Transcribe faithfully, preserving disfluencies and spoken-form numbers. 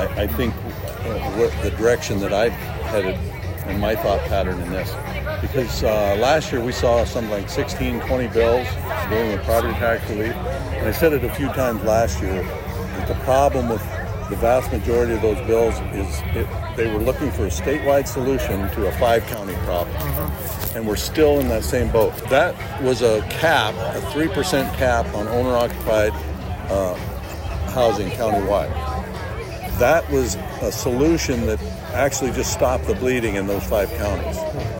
I, I think uh, what the direction that I've headed and my thought pattern in this. Because uh, last year we saw something like sixteen, twenty bills dealing with property tax relief. And I said it a few times last year that the problem with the vast majority of those bills is it, they were looking for a statewide solution to a five-county problem. Uh-huh. And we're still in that same boat. That was a cap, a three percent cap on owner-occupied uh, housing countywide. That was a solution that actually just stopped the bleeding in those five counties.